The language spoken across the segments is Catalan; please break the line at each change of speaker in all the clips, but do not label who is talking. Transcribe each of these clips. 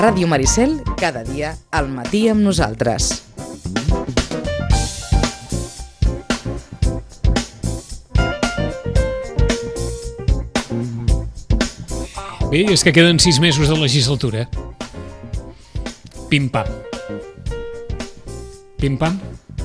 Ràdio Maricel, cada dia al matí amb nosaltres.
Bé, és que queden 6 mesos de legislatura. Pim-pam. Pim-pam?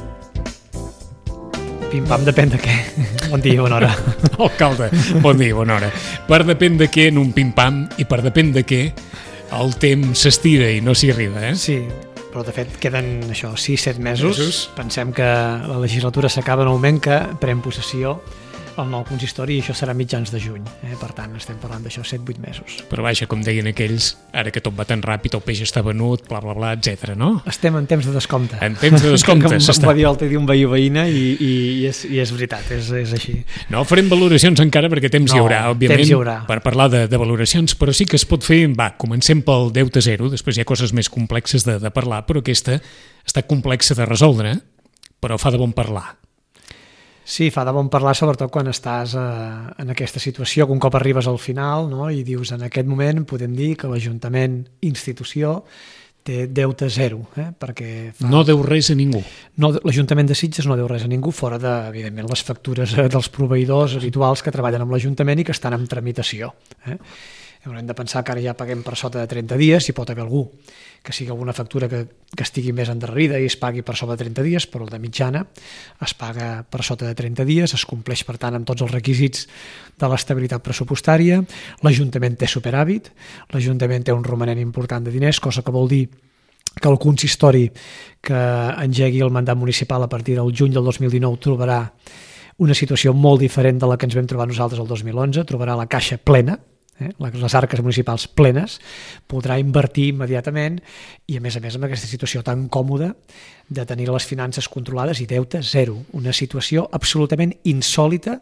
Pim-pam depèn de què. Bon dia, bona hora.
Alcalde, bon dia, bona hora. Per depèn de què en un pim-pam i per depèn de què el temps s'estira i no s'hi arriba, eh?
Sí, però de fet queden 6-7 mesos. Pensem que la legislatura s'acaba en el moment que pren possessió el nou consistori i això serà mitjans de juny. Per tant, estem parlant d'això 7-8 mesos.
Però vaja, com deien aquells, ara que tot va tan ràpid, el peix està venut, bla, bla, bla, etc. no?
Estem en temps de descompte.
En temps de descompte.
Com va dir l'altre dia un veí o veïna i és veritat, és així.
No farem valoracions encara perquè temps hi haurà, òbviament,
temps hi haurà.
Per parlar de valoracions, però sí que es pot fer, comencem pel deute zero, després hi ha coses més complexes de parlar, però aquesta està complexa de resoldre, però fa de bon parlar.
Sí, fa de bon parlar, sobretot quan estàs en aquesta situació, que un cop arribes al final, no? I dius, en aquest moment podem dir que l'Ajuntament institució té deute zero, perquè
no deu res a ningú.
No, l'Ajuntament de Sitges no deu res a ningú, fora de, evidentment, les factures dels proveïdors habituals que treballen amb l'Ajuntament i que estan en tramitació. Hem de pensar que ara ja paguem per sota de 30 dies, hi pot haver algú que sigui alguna factura que estigui més endarrerida i es pagui per sobre de 30 dies, però el de mitjana es paga per sota de 30 dies, es compleix per tant amb tots els requisits de l'estabilitat pressupostària, l'Ajuntament té superàvit, l'Ajuntament té un romanent important de diners, cosa que vol dir que el consistori que engegui el mandat municipal a partir del juny del 2019 trobarà una situació molt diferent de la que ens vam trobar nosaltres el 2011, trobarà la caixa plena, les arques municipals plenes, podrà invertir immediatament i a més amb aquesta situació tan còmoda de tenir les finances controlades i deute zero, una situació absolutament insòlita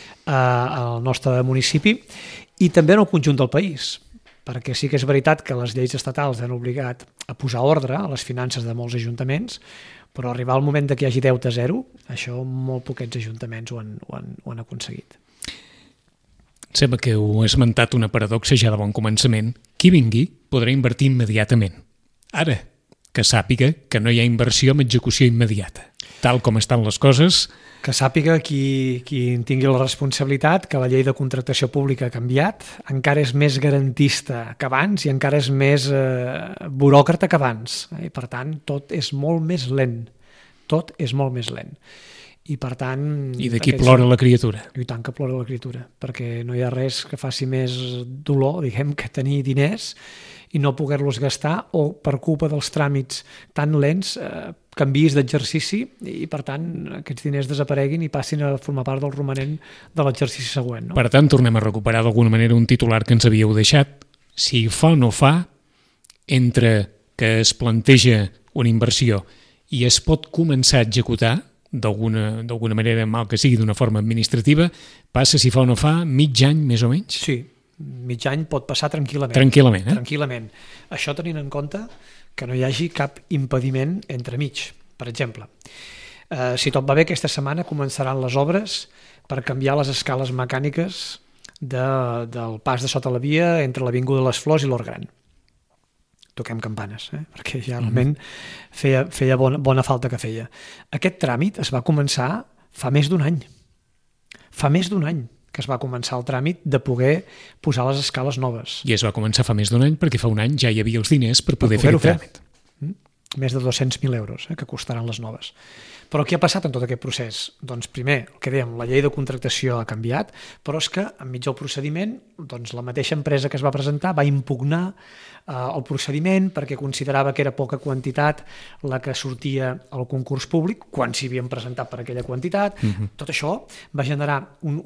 al nostre municipi i també en el conjunt del país, perquè sí que és veritat que les lleis estatals han obligat a posar ordre a les finances de molts ajuntaments, però arribar al moment que hi hagi deute zero, això molt poquets ajuntaments ho han aconseguit.
Sembla que ho he esmentat una paradoxa ja de bon començament. Qui vingui podrà invertir immediatament. Ara, que sàpiga que no hi ha inversió amb execució immediata. Tal com estan les coses...
Que sàpiga qui en tingui la responsabilitat que la llei de contractació pública ha canviat, encara és més garantista que abans i encara és més buròcrata que abans. I per tant, tot és molt més lent. Tot és molt més lent. I per tant...
I d'aquí plora la criatura.
I tant que plora la criatura, perquè no hi ha res que faci més dolor, diguem, que tenir diners i no poder-los gastar o per culpa dels tràmits tan lents canviïs d'exercici i per tant aquests diners desapareguin i passin a formar part del romanent de l'exercici següent. No?
Per tant, tornem a recuperar d'alguna manera un titular que ens havíeu deixat. Si fa o no fa, entre que es planteja una inversió i es pot començar a executar, d'alguna manera, mal que sigui d'una forma administrativa, passa, si fa o no fa, mig any més o menys?
Sí, mig any pot passar tranquil·lament.
Tranquil·lament.
Això tenint en compte que no hi hagi cap impediment entremig. Per exemple, si tot va bé, aquesta setmana començaran les obres per canviar les escales mecàniques del pas de sota la via entre l'Avinguda de les Flors i l'Hort Gran. Toquem campanes, perquè ja realment feia bona falta que feia. Aquest tràmit es va començar fa més d'un any. Fa més d'un any que es va començar el tràmit de poder posar les escales noves.
I es va començar fa més d'un any perquè fa un any ja hi havia els diners per poder fer el tràmit.
Més de 200.000 euros que costaran les noves. Però què ha passat en tot aquest procés? Doncs primer, el que dèiem, la llei de contractació ha canviat, però és que enmig del procediment doncs la mateixa empresa que es va presentar va impugnar el procediment perquè considerava que era poca quantitat la que sortia al concurs públic quan s'hi havien presentat per aquella quantitat. Tot això va generar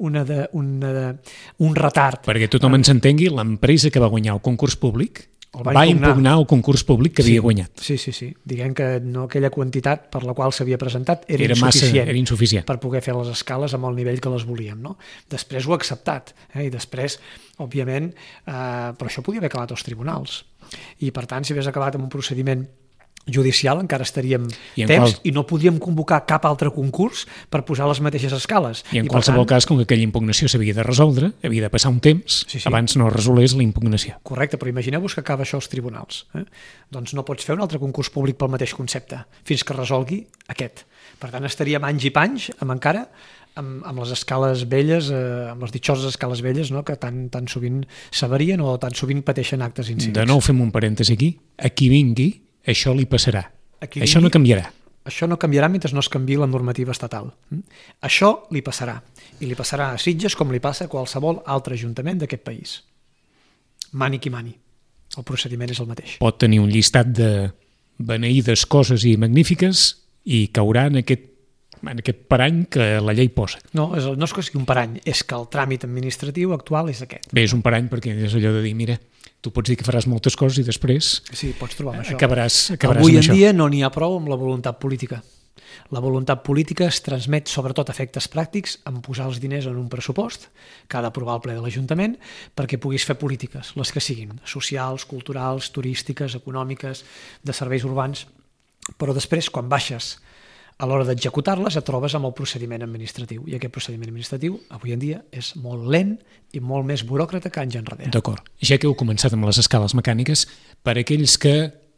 un retard.
Perquè tothom ens entengui, l'empresa que va guanyar el concurs públic va impugnar el concurs públic que havia guanyat.
Sí. Diguem que no aquella quantitat per la qual s'havia presentat era insuficient per poder fer les escales amb el nivell que les volíem. No? Després ho ha acceptat i després, òbviament, però això podia haver acabat als tribunals. I per tant, si hagués acabat amb un procediment judicial encara estaríem
I
i no podríem convocar cap altre concurs per posar les mateixes escales.
I en qualsevol cas, com que aquella impugnació s'havia de resoldre, havia de passar un temps abans no es resolés la impugnació.
Correcte, però imagineu-vos que acaba això als tribunals. Doncs no pots fer un altre concurs públic pel mateix concepte, fins que resolgui aquest. Per tant, estaríem anys i panys encara amb les escales velles, amb les ditxoses escales velles, no? Que tan sovint s'avarien o tan sovint pateixen actes incívics.
De nou fem un parèntesi aquí. A qui vingui, això li passarà. Això no canviarà.
Això no canviarà mentre no es canviï la normativa estatal. Això li passarà. I li passarà a Sitges com li passa a qualsevol altre ajuntament d'aquest país. Mani qui mani. El procediment és el mateix.
Pot tenir un llistat de beneïdes coses i magnífiques i caurà en aquest parany que la llei posa.
No és que sigui un parany, és que el tràmit administratiu actual és aquest.
Bé, és un parany perquè és allò de dir, mira, tu pots dir que faràs moltes coses i després
pots trobar amb això.
acabaràs
Avui
amb
en dia no n'hi ha prou amb la voluntat política. La voluntat política es transmet sobretot a efectes pràctics en posar els diners en un pressupost que ha d'aprovar el ple de l'Ajuntament perquè puguis fer polítiques, les que siguin, socials, culturals, turístiques, econòmiques, de serveis urbans, però després, quan baixes a l'hora d'executar-les, et trobes amb el procediment administratiu. I aquest procediment administratiu, avui en dia, és molt lent i molt més buròcrata que anys enrere.
D'acord. Ja que heu començat amb les escales mecàniques, per aquells que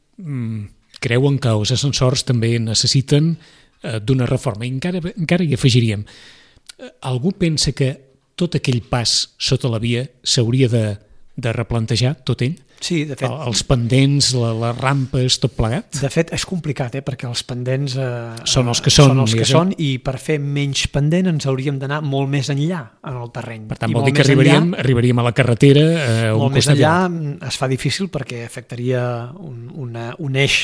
creuen que els ascensors també necessiten d'una reforma, i encara hi afegiríem, algú pensa que tot aquell pas sota la via s'hauria de replantejar, tot ell?
Sí, de fet.
Els pendents, les rampes, tot plegat?
De fet, és complicat, perquè els pendents
són els que són,
i per fer menys pendent ens hauríem d'anar molt més enllà en el terreny.
Per tant, vol dir que arribaríem a la carretera
molt més enllà es fa difícil perquè afectaria un eix,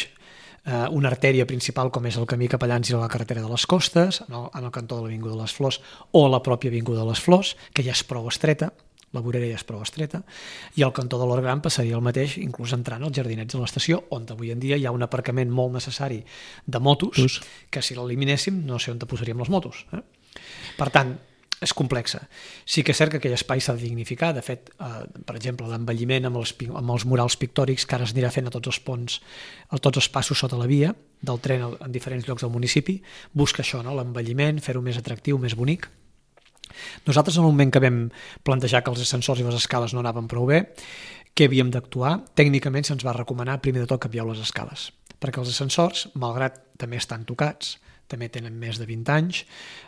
una artèria principal com és el camí cap a Llans i la carretera de les Costes, en el cantó de l'Avinguda de les Flors o la pròpia Avinguda de les Flors, que ja és prou estreta, la vorera ja és prou estreta, i al cantó de l'Hort Gran passaria el mateix, inclús entrant als jardinets de l'estació, on avui en dia hi ha un aparcament molt necessari de motos, que si l'eliminéssim no sé on posaríem les motos. Per tant, és complexa. Sí que és cert que aquell espai s'ha de dignificar. De fet, per exemple, l'envelliment amb els murals pictòrics que ara es anirà fent a tots els ponts, a tots els passos sota la via del tren en diferents llocs del municipi, busca això, l'envelliment, fer-ho més atractiu, més bonic. Nosaltres, en el moment que vam plantejar que els ascensors i les escales no anaven prou bé, què havíem d'actuar? Tècnicament se'ns va recomanar primer de tot canviar les escales, perquè els ascensors, malgrat també estan tocats, també tenen més de 20 anys,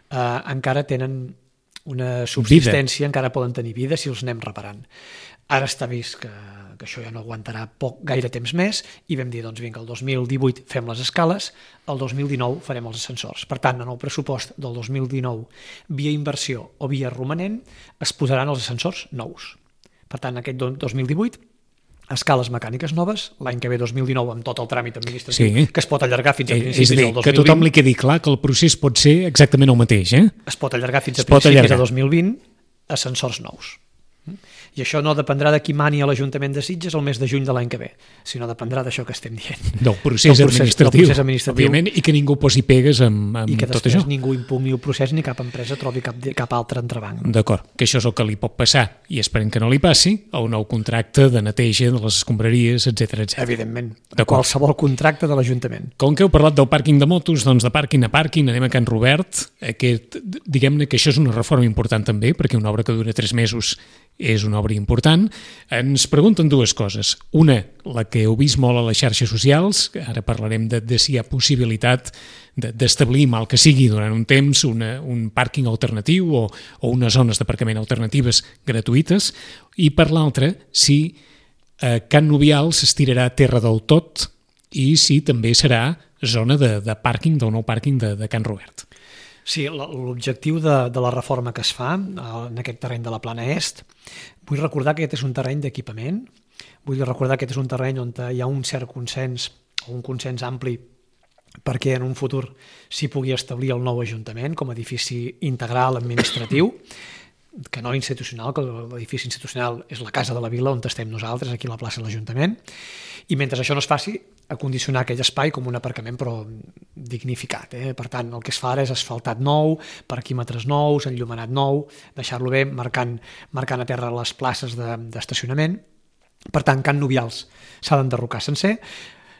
encara tenen una subsistència, encara poden tenir vida si els anem reparant. Ara està vist que això ja no aguantarà gaire temps més i vam dir, doncs vinga, el 2018 fem les escales, el 2019 farem els ascensors. Per tant, en el pressupost del 2019, via inversió o via romanent, es posaran els ascensors nous. Per tant, aquest 2018, escales mecàniques noves, l'any que ve 2019 amb tot el tràmit administratiu, que es pot allargar fins a principis del 2020.
Que tothom li quedi clar que el procés pot ser exactament el mateix.
Es pot allargar fins a principis de 2020, ascensors nous. I això no dependrà de qui mani a l'Ajuntament de Sitges el mes de juny de l'any que ve, sinó dependrà d'això que estem dient.
Del procés administratiu, òbviament, i que ningú posi pegues amb tot això.
I que després ningú impugni el procés ni cap empresa trobi cap altre entrebanc.
D'acord, que això és el que li pot passar, i esperem que no li passi, a un nou contracte de neteja de les escombraries, etc.
Evidentment, qualsevol contracte de l'Ajuntament.
Com que heu parlat del pàrquing de motos, doncs de pàrquing a pàrquing anem a Can Robert. Diguem-ne que això és una reforma important també, perquè una obra que dura 3 mesos és una obra important. Ens pregunten dues coses. Una, la que heu vist molt a les xarxes socials, ara parlarem de si hi ha possibilitat d'establir, mal que sigui, durant un temps, un pàrquing alternatiu o unes zones d'aparcament alternatives gratuïtes, i per l'altra, si Can Nubial s'estirarà a terra del tot i si també serà zona de pàrquing, del nou pàrquing de Can Robert.
Sí, l'objectiu de la reforma que es fa en aquest terreny de la Plana Est, vull recordar que aquest és un terreny d'equipament, vull recordar que aquest és un terreny on hi ha un cert consens, o un consens ampli, perquè en un futur s'hi pugui establir el nou Ajuntament com a edifici integral administratiu, que no institucional, que l'edifici institucional és la Casa de la Vila on estem nosaltres, aquí a la plaça de l'Ajuntament, i mentre això no es faci, acondicionar aquell espai com un aparcament però dignificat. Per tant, el que es fa ara és asfaltat nou, parquímetres nous, enllumenat nou, deixar-lo bé, marcant a terra les places d'estacionament. Per tant, Can Nubials s'ha d'enderrocar sencer.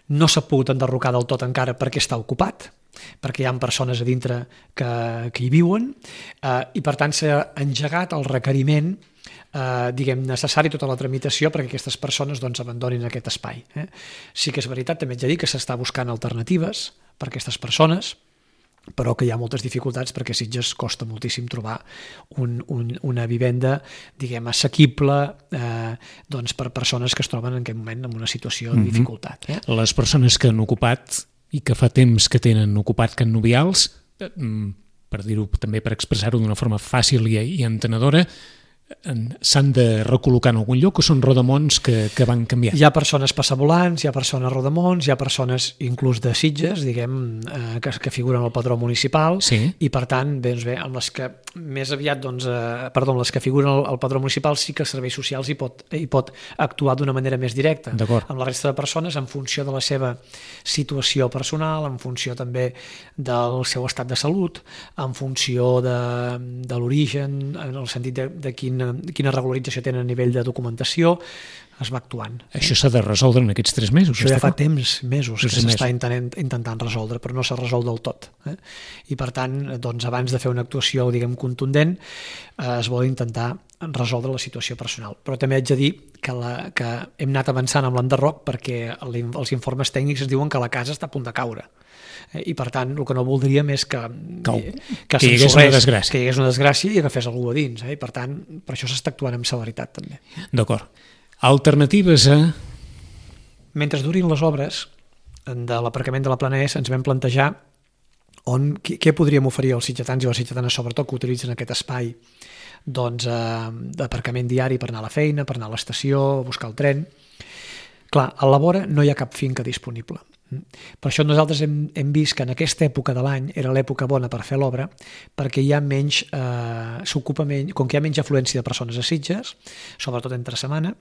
no s'ha pogut enderrocar del tot encara perquè està ocupat, perquè hi ha persones a dintre que hi viuen, i per tant s'ha engegat el requeriment necessari, tota la tramitació perquè aquestes persones abandonin aquest espai. Sí que és veritat, també haig de dir que s'està buscant alternatives per a aquestes persones, però que hi ha moltes dificultats perquè a Sitges costa moltíssim trobar una vivenda, assequible per persones que es troben en aquest moment en una situació de dificultat.
Les persones que han ocupat i que fa temps que tenen ocupat Can Nubials, per dir-ho també, per expressar-ho d'una forma fàcil i entenedora, s'han de recol·locar en algun lloc o són rodamons que van canviar?
Hi ha persones passavolants, hi ha persones rodamons, hi ha persones inclús de Sitges, que figuren al padró municipal, i per tant, amb les que més aviat, les que figuren al padró municipal sí que els serveis socials hi pot actuar d'una manera més directa. Amb la resta de persones, en funció de la seva situació personal, en funció també del seu estat de salut, en funció de l'origen, en el sentit de quina regularització tenen a nivell de documentació, es va actuant.
Això s'ha de resoldre en aquests 3 mesos?
Això ja fa mesos que s'està intentant resoldre, però no s'ha resolt del tot. I per tant, abans de fer una actuació, contundent, es vol intentar resoldre la situació personal. Però també haig de dir que hem anat avançant amb l'enderroc perquè els informes tècnics ens diuen que la casa està a punt de caure. I per tant el que no voldríem és que
hi hagués una desgràcia
i agafés algú a dins, i per tant per això s'està actuant amb celeritat també.
D'acord. Alternatives a...
Mentre durin les obres de l'aparcament de la Plana S ens vam plantejar què podríem oferir als sitgetans i les sitgetanes, sobretot que utilitzen aquest espai d'aparcament diari per anar a la feina, per anar a l'estació, buscar el tren. Clar, a la vora no hi ha cap finca disponible. Per això nosaltres hem vist que en aquesta època de l'any era l'època bona per fer l'obra, perquè hi ha com que hi ha menys afluència de persones a Sitges, sobretot entre setmana,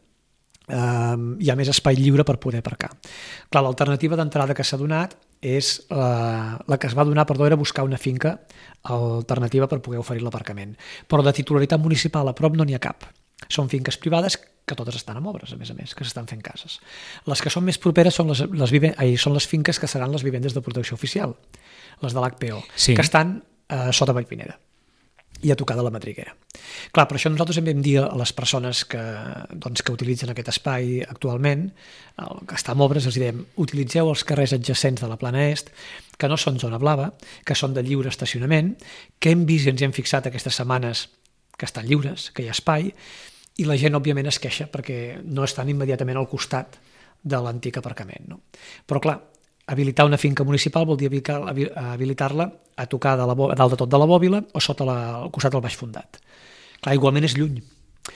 hi ha més espai lliure per poder aparcar. Clar, l'alternativa d'entrada que s'ha donat és la que es va donar, era buscar una finca alternativa per poder oferir l'aparcament. Però de titularitat municipal a prop no n'hi ha cap. Són finques privades que totes estan en obres, a més, que s'estan fent cases. Les que són més properes són les finques que seran les vivendes de protecció oficial, les de l'HPO, que estan sota Vallpineda i a tocar de la Madriguera. Clar, per això nosaltres hem dir a les persones que utilitzen aquest espai actualment, que està en obres, els diem, utilitzeu els carrers adjacents de la Plana Est, que no són zona blava, que són de lliure estacionament, que hem vist i ens hem fixat aquestes setmanes que estan lliures, que hi ha espai, i la gent, òbviament, es queixa perquè no estan immediatament al costat de l'antic aparcament. Però, clar, habilitar una finca municipal vol dir habilitar-la a tocar a dalt de tot de la bòbila o sota al costat del baix fundat. Clar, igualment és lluny.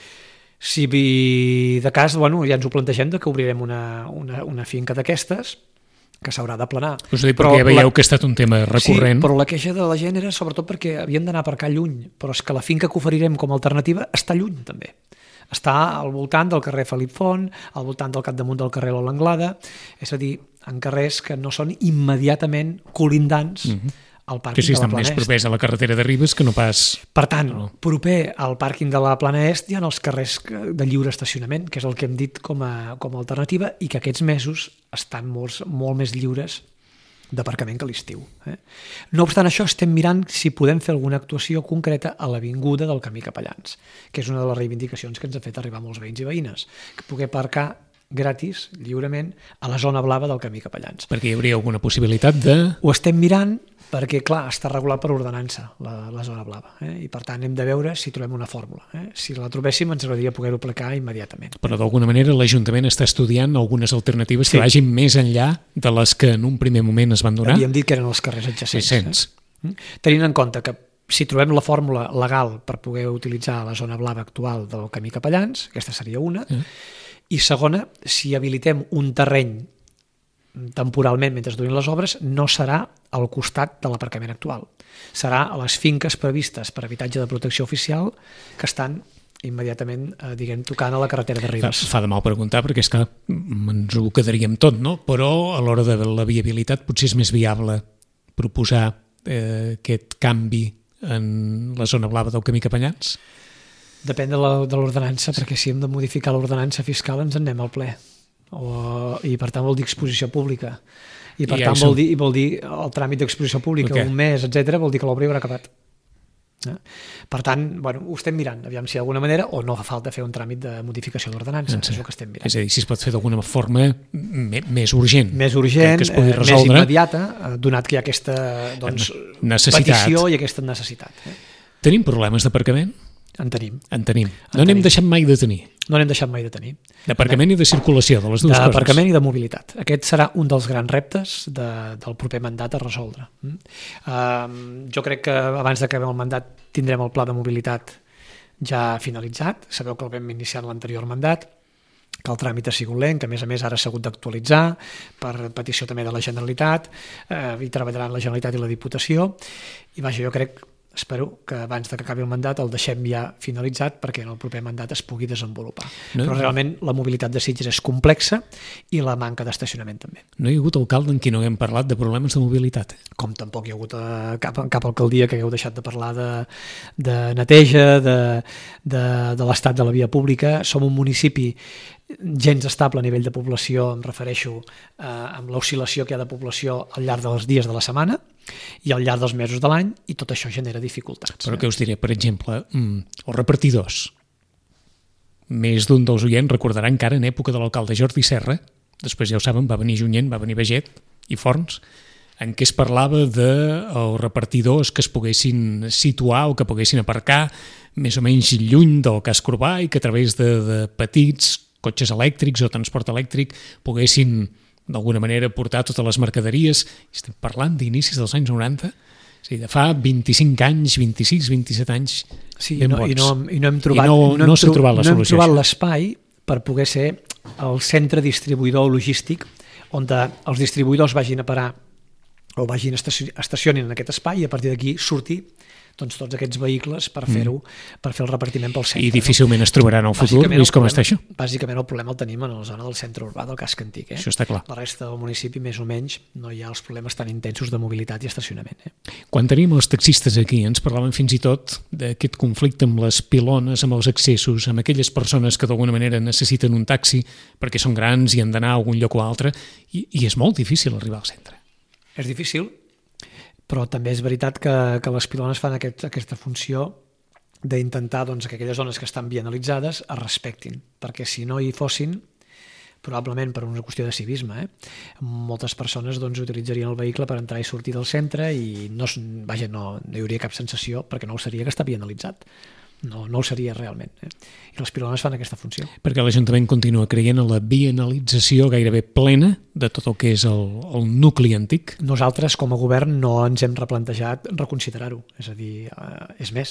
Si de cas, ja ens ho plantegem que obrirem una finca d'aquestes que s'haurà d'aplanar.
Us ho dic perquè veieu que ha estat un tema recurrent.
Sí, però la queixa de la gent era sobretot perquè havien d'anar a aparcar lluny, però és que la finca que oferirem com a alternativa està lluny també. Està al voltant del carrer Felip Font, al voltant del capdamunt del carrer Lola Anglada, és a dir, en carrers que no són immediatament colindants al pàrquing de la Plana Est. Que
estan més propers a la carretera de Ribes que no pas...
Per tant, proper al pàrquing de la Plana Est hi ha els carrers de lliure estacionament, que és el que hem dit com a alternativa, i que aquests mesos estan molt més lliures d'aparcament que l'estiu. No obstant això, estem mirant si podem fer alguna actuació concreta a l'avinguda del Camí Capellans, que és una de les reivindicacions que ens ha fet arribar molts veïns i veïnes, que poder aparcar gratis, lliurement, a la zona blava del Camí Capellans.
Perquè hi hauria alguna possibilitat de...
Ho estem mirant perquè, clar, està regulat per ordenança la zona blava, i per tant hem de veure si trobem una fórmula. Si la trobéssim ens agradaria poder-ho aplicar immediatament.
Però d'alguna manera l'Ajuntament està estudiant algunes alternatives que vagin més enllà de les que en un primer moment es van donar.
Havíem dit que eren els carrers adjacents. Tenint en compte que si trobem la fórmula legal per poder utilitzar la zona blava actual del Camí Capellans, aquesta seria una, i segona, si habilitem un terreny temporalment mentre durin les obres, no serà al costat de l'aparcament actual. Serà a les finques previstes per habitatge de protecció oficial que estan immediatament, tocant a la carretera de Ribes.
Fa de mal preguntar perquè és que ens ho quedaríem tot, no? Però a l'hora de la viabilitat potser és més viable proposar aquest canvi en la zona blava del Camí Capellans?
Depèn de l'ordenança, perquè si hem de modificar l'ordenança fiscal ens en anem al ple. i per tant vol dir exposició pública. I per
ja
tant vol dir el tràmit d'exposició pública, un mes, etc, vol dir que l'obra haurà acabat. Per tant, ho estem mirant, aviam si d'alguna manera, o no fa falta fer un tràmit de modificació d'ordenança, és el que estem mirant.
És a dir, si es pot fer d'alguna forma més urgent.
Més urgent,
que es pugui resoldre,
més immediata, donat que hi ha aquesta petició i aquesta necessitat.
Tenim problemes d'aparcament?
En tenim.
No n'hem deixat mai de tenir.
No n'hem deixat mai de tenir.
D'aparcament i de circulació, de les dues coses.
D'aparcament i de mobilitat. Aquest serà un dels grans reptes del proper mandat a resoldre. Jo crec que abans d'acabem el mandat tindrem el pla de mobilitat ja finalitzat. Sabeu que el vam iniciar en l'anterior mandat, que el tràmit ha sigut lent, que a més ara s'ha hagut d'actualitzar per petició també de la Generalitat, i treballaran la Generalitat i la Diputació, i vaja, jo espero que abans que acabi el mandat el deixem ja finalitzat perquè en el proper mandat es pugui desenvolupar. Però realment la mobilitat de Sitges és complexa i la manca d'estacionament també.
No hi ha hagut alcalde en qui no haguem parlat de problemes de mobilitat.
Com tampoc hi ha hagut cap alcaldia que hagueu deixat de parlar de neteja, de l'estat de la via pública. Som un municipi gens estable a nivell de població, em refereixo amb l'oscil·lació que hi ha de població al llarg dels dies de la setmana i al llarg dels mesos de l'any, i tot això genera dificultats.
Però què us diré, per exemple, els repartidors. Més d'un dels oients recordarà encara en època de l'alcalde Jordi Serra, després ja ho saben, va venir Junyent, va venir Beget i Forns, en què es parlava dels repartidors que es poguessin situar o que poguessin aparcar més o menys lluny del casc urbà i que a través de petits cotxes elèctrics o transport elèctric poguessin d'alguna manera portar totes les mercaderies. Estem parlant d'inicis dels anys 90, és a dir, de fa 25 anys, 26, 27 anys.
Sí, i no hem trobat l'espai per poder ser el centre distribuïdor logístic on els distribuïdors vagin a parar o estacionin en aquest espai i a partir d'aquí sortir tots aquests vehicles per fer el repartiment pel centre.
I difícilment es trobaran al futur, vist com està això?
Bàsicament el problema el tenim en la zona del centre urbà del casc antic.
Això està clar.
La resta del municipi, més o menys, no hi ha els problemes tan intensos de mobilitat i estacionament.
Quan tenim els taxistes aquí, ens parlaven fins i tot d'aquest conflicte amb les pilones, amb els accessos, amb aquelles persones que d'alguna manera necessiten un taxi perquè són grans i han d'anar a algun lloc o altre, i és molt difícil arribar al centre.
És difícil, però també és veritat que les pilones fan aquesta funció d'intentar que aquelles zones que estan vianalitzades es respectin, perquè si no hi fossin, probablement per una qüestió de civisme, moltes persones utilitzarien el vehicle per entrar i sortir del centre i no hi hauria cap sensació, perquè no ho seria que està vianalitzat. No ho seria realment. I les pilones fan aquesta funció.
Perquè l'Ajuntament continua creient en la vianalització gairebé plena de tot el que és el nucli antic?
Nosaltres, com a govern, no ens hem replantejat reconsiderar-ho. És a dir, és més,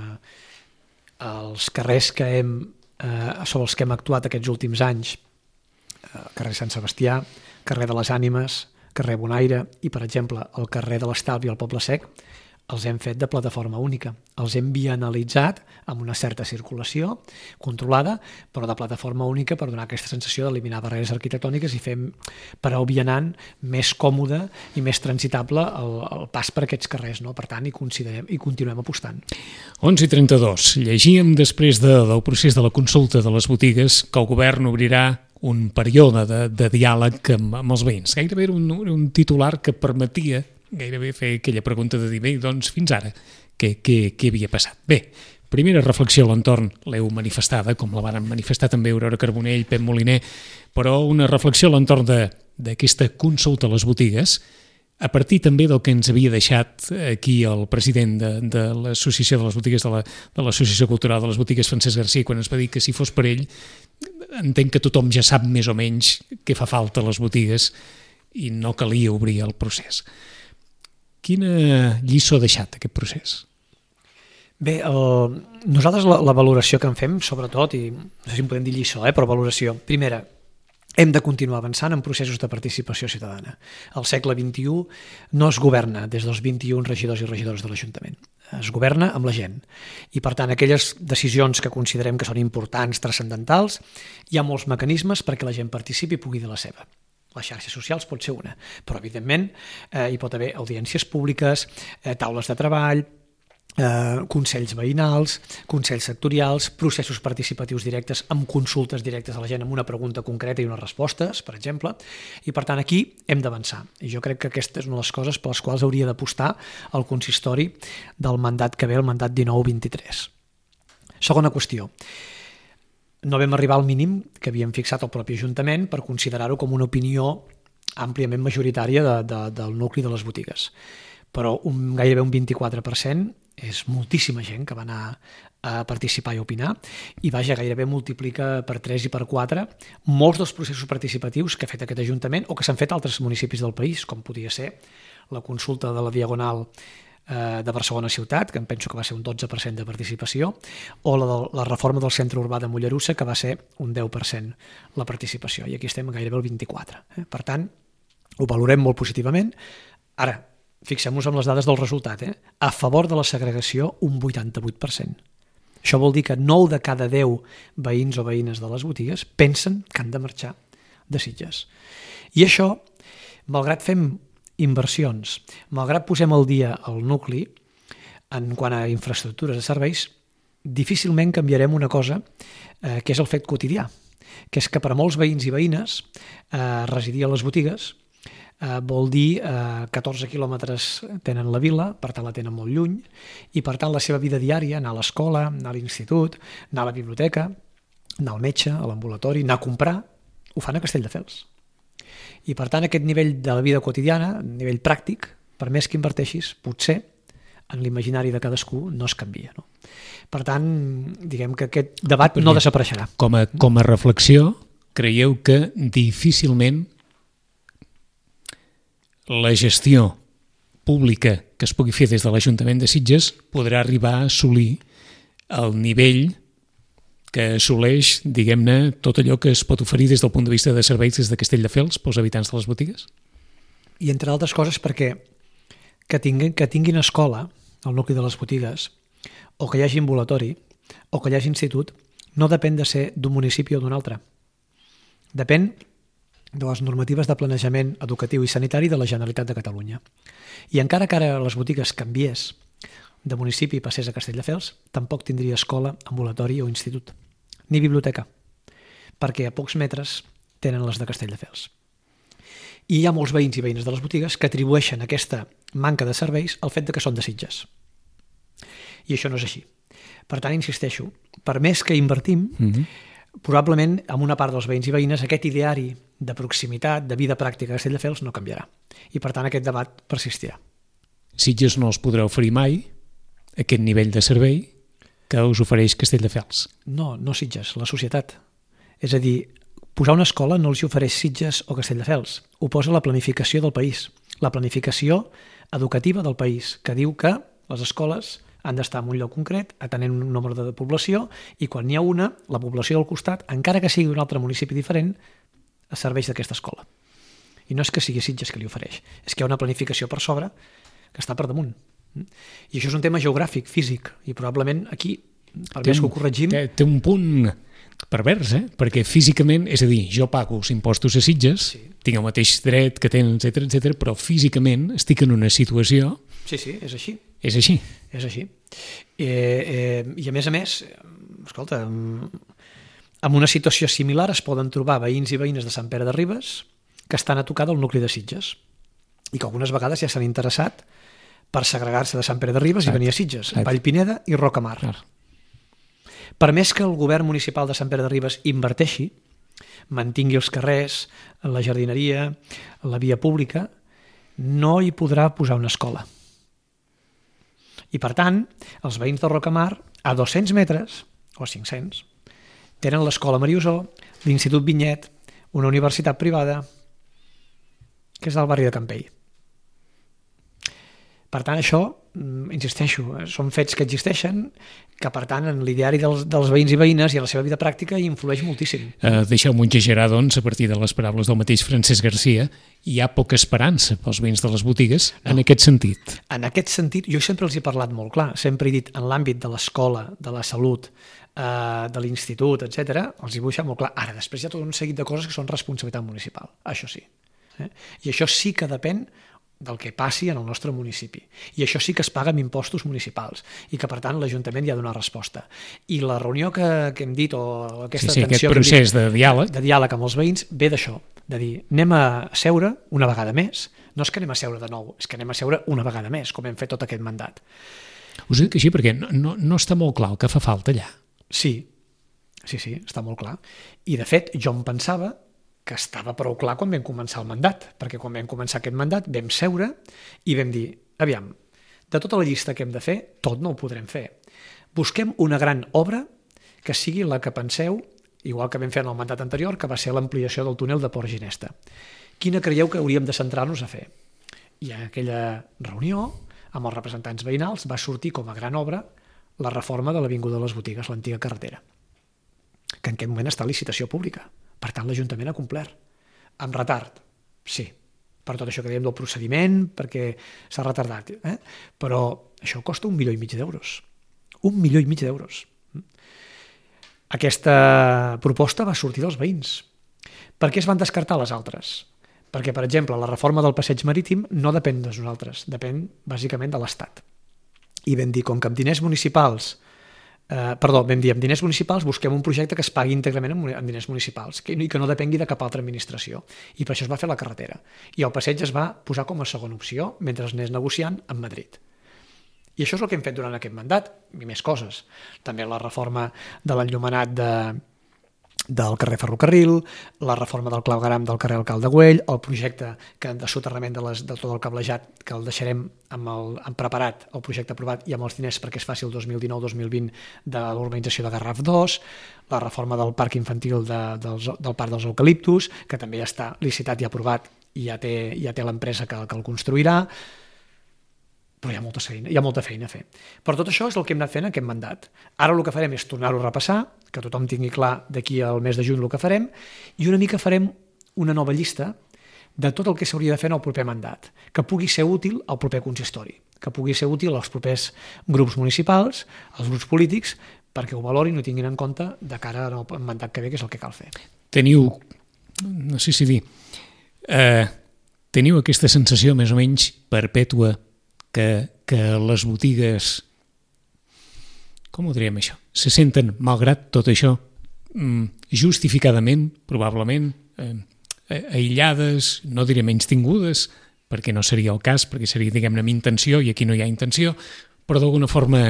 els carrers sobre els que hem actuat aquests últims anys, carrer Sant Sebastià, carrer de les Ànimes, carrer Bonaire i, per exemple, el carrer de l'Estalvi al Poble Sec, els hem fet de plataforma única. Els hem vianalitzat amb una certa circulació controlada, però de plataforma única per donar aquesta sensació d'eliminar barreres arquitectòniques i fer per al vianant més còmode i més transitable el pas per aquests carrers. Per tant, hi continuem apostant.
11:32. Llegíem després del procés de la consulta de les botigues que el govern obrirà un període de diàleg amb els veïns. Gairebé era un titular que permetia gairebé fer aquella pregunta de dir, bé, doncs fins ara, què havia passat? Bé, primera reflexió a l'entorn, l'heu manifestada, com la van manifestar també Aurora Carbonell, Pep Moliner, però una reflexió a l'entorn d'aquesta consulta a les botigues, a partir també del que ens havia deixat aquí el president de l'Associació de les Botigues, de l'Associació Cultural de les Botigues, Francesc Garcia, quan ens va dir que si fos per ell, entenc que tothom ja sap més o menys què fa falta a les botigues i no calia obrir el procés. Quina lliçó ha deixat aquest procés?
Bé, nosaltres la valoració que en fem, sobretot, i no sé si en podem dir lliçó, però valoració, primera, hem de continuar avançant en processos de participació ciutadana. Al segle XXI no es governa des dels 21 regidors i regidores de l'Ajuntament. Es governa amb la gent. I, per tant, aquelles decisions que considerem que són importants, transcendentals, hi ha molts mecanismes perquè la gent participi i pugui dir la seva. Les xarxes socials pot ser una, però evidentment hi pot haver audiències públiques, taules de treball, consells veïnals, consells sectorials, processos participatius directes amb consultes directes a la gent amb una pregunta concreta i unes respostes, per exemple, i per tant aquí hem d'avançar. I jo crec que aquesta és una de les coses per les quals hauria d'apostar el consistori del mandat que ve, el mandat 19-23. Segona qüestió. No vam arribar al mínim que havíem fixat el propi Ajuntament per considerar-ho com una opinió àmpliament majoritària del nucli de les botigues. Però gairebé un 24% és moltíssima gent que va anar a participar i opinar, i vaja, gairebé multiplica per 3 i per 4 molts dels processos participatius que ha fet aquest Ajuntament o que s'han fet a altres municipis del país, com podia ser la consulta de la Diagonal de Barcelona Ciutat, que em penso que va ser un 12% de participació, o la reforma del centre urbà de Mollerussa, que va ser un 10% la participació, i aquí estem gairebé al 24%. Per tant, ho valorem molt positivament. Ara, fixem-nos en les dades del resultat. A favor de la segregació, un 88%. Això vol dir que 9 de cada 10 veïns o veïnes de les botigues pensen que han de marxar de Sitges. I això, malgrat fem inversions, malgrat posem al dia el nucli en quant a infraestructures de serveis, difícilment canviarem una cosa que és el fet quotidià, que és que per a molts veïns i veïnes residir a les botigues vol dir 14 quilòmetres tenen la vila, per tant la tenen molt lluny, i per tant la seva vida diària, anar a l'escola, anar a l'institut, anar a la biblioteca, anar al metge, a l'ambulatori, anar a comprar, ho fan a Castelldefels. I per tant aquest nivell de la vida quotidiana, nivell pràctic, per més que inverteixis, potser en l'imaginari de cadascú no es canvia. No? Per tant, diguem que aquest debat no desapareixerà.
Com a reflexió, creieu que difícilment la gestió pública que es pugui fer des de l'Ajuntament de Sitges podrà arribar a assolir el nivell que assoleix, diguem-ne, tot allò que es pot oferir des del punt de vista de serveis des de Castelldefels pels habitants de les botigues?
I entre altres coses perquè que tinguin escola al nucli de les botigues, o que hi hagi ambulatori, o que hi hagi institut, no depèn de ser d'un municipi o d'un altre. Depèn de les normatives de planejament educatiu i sanitari de la Generalitat de Catalunya. I encara que ara les botigues canviés de municipi i passés a Castelldefels, tampoc tindria escola, ambulatori o institut, ni biblioteca, perquè a pocs metres tenen les de Castelldefels. I hi ha molts veïns i veïnes de les botigues que atribueixen aquesta manca de serveis al fet de que són de Sitges. I això no és així. Per tant, insisteixo, per més que invertim, probablement amb una part dels veïns i veïnes aquest ideari de proximitat, de vida pràctica a Castelldefels no canviarà. I per tant aquest debat persistirà.
Sitges no els podrà oferir mai aquest nivell de servei que us ofereix Castelldefels.
No Sitges, la societat. És a dir, posar una escola no els ofereix Sitges o Castelldefels, ho posa la planificació del país, la planificació educativa del país, que diu que les escoles han d'estar en un lloc concret, atenent un nombre de població, i quan n'hi ha una, la població del costat, encara que sigui d'un altre municipi diferent, es serveix d'aquesta escola. I no és que sigui Sitges que li ofereix, és que hi ha una planificació per sobre que està per damunt. I això és un tema geogràfic, físic, i probablement aquí, per més que ho corregim...
Té un punt pervers, perquè físicament, és a dir, jo pago els impostos a Sitges, sí, tinc el mateix dret que tenen, etc, però físicament estic en una situació...
Sí, és així.
És així.
És així. I a més, escolta, en una situació similar es poden trobar veïns i veïnes de Sant Pere de Ribes que estan a tocar del nucli de Sitges i que algunes vegades ja s'han interessat per segregar-se de Sant Pere de Ribes i venir a Sitges, Vallpineda i Rocamar. Per més que el govern municipal de Sant Pere de Ribes inverteixi, mantingui els carrers, la jardineria, la via pública, no hi podrà posar una escola. I per tant, els veïns de Rocamar, a 200 metres, o 500, tenen l'escola Mariusó, l'Institut Vinyet, una universitat privada, que és del barri de Campell. Per tant, això, insisteixo, són fets que existeixen, que per tant en l'ideari dels veïns i veïnes i en la seva vida pràctica hi influeix moltíssim.
Deixeu-m'ho exagerar, doncs, a partir de les paraules del mateix Francesc Garcia, hi ha poca esperança pels veïns de les botigues en aquest sentit.
En aquest sentit, jo sempre els he parlat molt clar, sempre he dit en l'àmbit de l'escola, de la salut, de l'institut, etc., els hi vull deixar molt clar. Ara, després hi ha tot un seguit de coses que són responsabilitat municipal, això sí. I això sí que depèn del que passi en el nostre municipi. I això sí que es paga amb impostos municipals i que, per tant, l'Ajuntament hi ha de donar resposta. I la reunió que hem dit, o aquesta
aquest
atenció
procés de diàleg.
De diàleg amb els veïns, ve d'això, de dir, anem a seure una vegada més. No és que anem a seure de nou, és que anem a seure una vegada més, com hem fet tot aquest mandat.
Us dic així perquè no està molt clar el que fa falta allà.
Sí, està molt clar. I, de fet, jo em pensava que estava prou clar quan vam començar el mandat, perquè quan vam començar aquest mandat vam seure i vam dir, aviam, de tota la llista que hem de fer, tot no ho podrem fer. Busquem una gran obra que sigui la que penseu, igual que vam fer en el mandat anterior, que va ser l'ampliació del túnel de Port Ginesta. Quina creieu que hauríem de centrar-nos a fer? I en aquella reunió, amb els representants veïnals, va sortir com a gran obra la reforma de l'Avinguda de les Botigues, l'antiga carretera, que en aquest moment està a licitació pública. Per tant, l'Ajuntament ha complert. Amb retard, sí, per tot això que dèiem del procediment, perquè s'ha retardat. Però això costa 1,5 milió d'euros. 1,5 milió d'euros. Aquesta proposta va sortir dels veïns. Per què es van descartar les altres? Perquè, per exemple, la reforma del passeig marítim no depèn de nosaltres, depèn bàsicament de l'Estat. I vam dir, com que amb diners municipals amb diners municipals busquem un projecte que es pagui íntegrament amb diners municipals i que no depengui de cap altra administració. I per això es va fer la carretera. I el passeig es va posar com a segona opció mentre es anés negociant amb Madrid. I això és el que hem fet durant aquest mandat, i més coses. També la reforma de l'enllumenat del carrer Ferrocarril, la reforma del clavegueram del carrer Alcalde Güell, el projecte de soterrament de tot el cablejat, que el deixarem amb preparat, el projecte aprovat i amb els diners perquè es faci el 2019-2020 de l'urbanització de Garraf 2, la reforma del parc infantil del Parc dels Eucaliptus, que també ja està licitat i aprovat i ja té l'empresa que el construirà. Però hi ha molta feina a fer. Per tot això és el que hem anat fent en aquest mandat. Ara el que farem és tornar-ho a repassar, que tothom tingui clar d'aquí al mes de juny el que farem, i una mica farem una nova llista de tot el que s'hauria de fer en el proper mandat, que pugui ser útil al proper consistori, que pugui ser útil als propers grups municipals, als grups polítics, perquè ho valorin i ho tinguin en compte de cara al mandat que ve, que és el que cal fer.
Teniu, no sé si dir, teniu aquesta sensació més o menys perpètua que les botigues, com ho diríem això, se senten, malgrat tot això, justificadament, probablement, aïllades, no diré menys tingudes, perquè no seria el cas, perquè seria, diguem-ne, amb intenció, i aquí no hi ha intenció, però d'alguna forma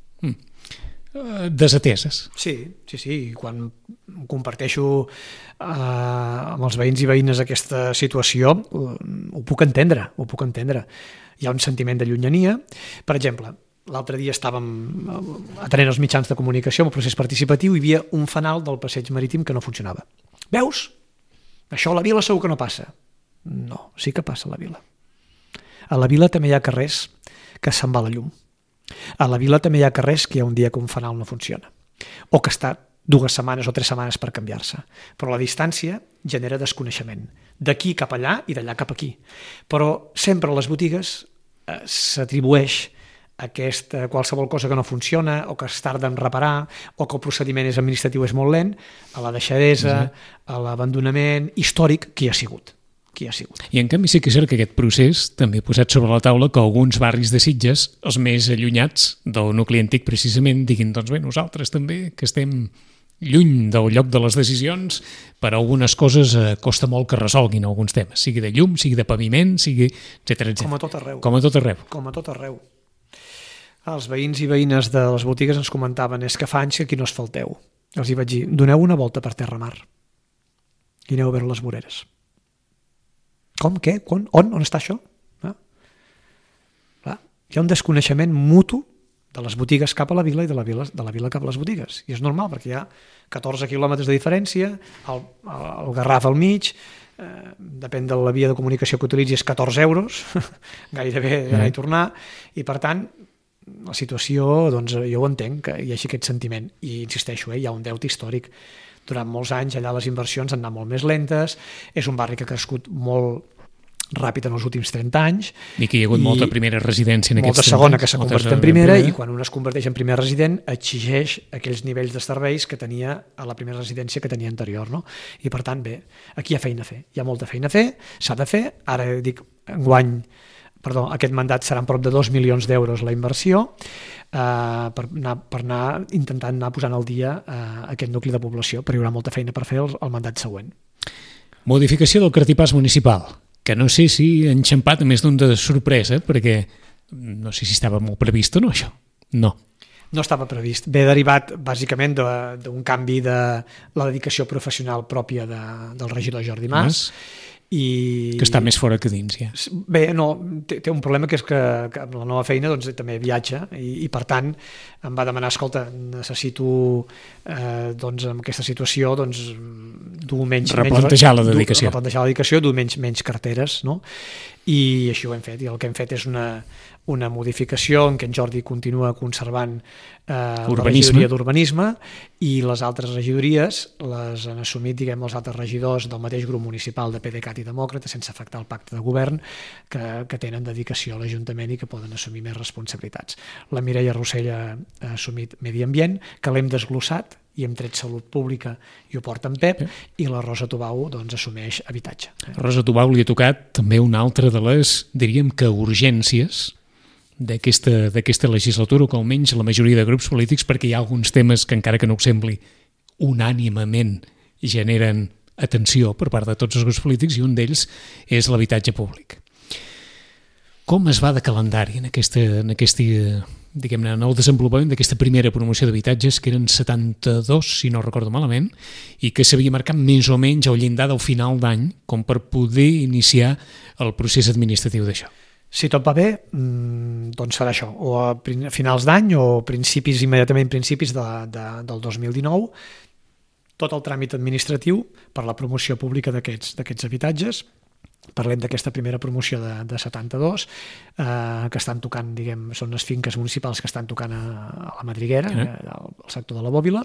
desateses.
Sí, quan comparteixo amb els veïns i veïnes aquesta situació, ho puc entendre. Hi ha un sentiment de llunyania. Per exemple, l'altre dia estàvem atenent els mitjans de comunicació amb el procés participatiu i hi havia un fanal del passeig marítim que no funcionava. Veus? Això a la vila segur que no passa. No, sí que passa a la vila. A la vila també hi ha carrers que se'n va la llum. A la vila també hi ha carrers que hi ha un dia que un fanal no funciona. O que està 2 setmanes o 3 setmanes per canviar-se. Però la distància genera desconeixement. D'aquí cap allà i d'allà cap aquí. Però sempre a les botigues s'atribueix qualsevol cosa que no funciona o que es tarda en reparar o que el procediment administratiu és molt lent, a la deixadesa, a l'abandonament històric que hi ha sigut.
I en canvi sí que és cert que aquest procés també ha posat sobre la taula que alguns barris de Sitges, els més allunyats del nucli antic precisament, diguin, doncs bé, nosaltres també, que estem lluny del lloc de les decisions, per algunes coses costa molt que resolguin alguns temes, sigui de llum, sigui de paviment, sigui etcètera.
Com a tot arreu. Els veïns i veïnes de les botigues ens comentaven és que fa anys que aquí no es falteu. Els hi vaig dir, doneu una volta per terra mar i aneu a veure les voreres. Com? Què? On està això? Hi ha un desconeixement mutu de les botigues cap a la vila i de la vila cap a les botigues. I és normal, perquè hi ha 14 quilòmetres de diferència, el Garraf al mig, depèn de la via de comunicació que utilitzi, és 14 euros, gairebé anar i tornar, i per tant, la situació, doncs jo ho entenc, que hi hagi aquest sentiment. I insisteixo, hi ha un deute històric. Durant molts anys allà les inversions han anat molt més lentes, és un barri que ha crescut molt ràpid en els últims 30 anys.
I que hi ha hagut molta primera residència en aquests 30 anys.
Molta segona que s'ha convertit en primera, i quan un es converteix en primer resident exigeix aquells nivells de serveis que tenia a la primera residència que tenia anterior. No? I per tant, bé, aquí hi ha feina a fer. Hi ha molta feina a fer, s'ha de fer. Ara dic, enguany aquest mandat seran prop de 2 milions d'euros la inversió, per anar intentant anar posant al dia aquest nucli de població, però hi haurà molta feina per fer el mandat següent.
Modificació del cartipàs municipal, que no sé si ha enxampat a més d'un de sorpresa, perquè no sé si estava molt previst o no, això. No.
No estava previst. Ve derivat, bàsicament, d'un canvi de la dedicació professional pròpia del regidor Jordi Mas.
Que està més fora que dins, ja.
Bé, no, té un problema, que és que amb la nova feina doncs, també viatja i per tant em va demanar, escolta, necessito en aquesta situació dur menys...
Replantejar la dedicació.
Replantejar la dedicació, dur menys carteres, no? I així ho hem fet, i el que hem fet és una modificació en què en Jordi continua conservant la regidoria d'urbanisme, i les altres regidories les han assumit, diguem, els altres regidors del mateix grup municipal de PDeCAT i Demòcrata, sense afectar el pacte de govern, que tenen dedicació a l'Ajuntament i que poden assumir més responsabilitats. La Mireia Rossell ha assumit Medi Ambient, que l'hem desglossat i hem tret Salut Pública i ho porta en Pep, i la Rosa Tubau assumeix Habitatge.
A Rosa Tubau li ha tocat també una altra de les, diríem que urgències d'aquesta legislatura, o que almenys la majoria de grups polítics, perquè hi ha alguns temes que, encara que no ho sembli, unànimament generen atenció per part de tots els grups polítics, i un d'ells és l'habitatge públic. Com es va de calendari en diguem-ne, en el desenvolupament d'aquesta primera promoció d'habitatges, que eren 72, si no recordo malament, i que s'havia marcat més o menys el llindar del final d'any com per poder iniciar el procés administratiu d'això?
Si tot va bé, doncs serà això, o a finals d'any o immediatament principis del 2019, tot el tràmit administratiu per la promoció pública d'aquests habitatges. Parlem d'aquesta primera promoció de 72, que estan tocant, diguem, són les finques municipals que estan tocant a la Madriguera, al sector de la Bòbila,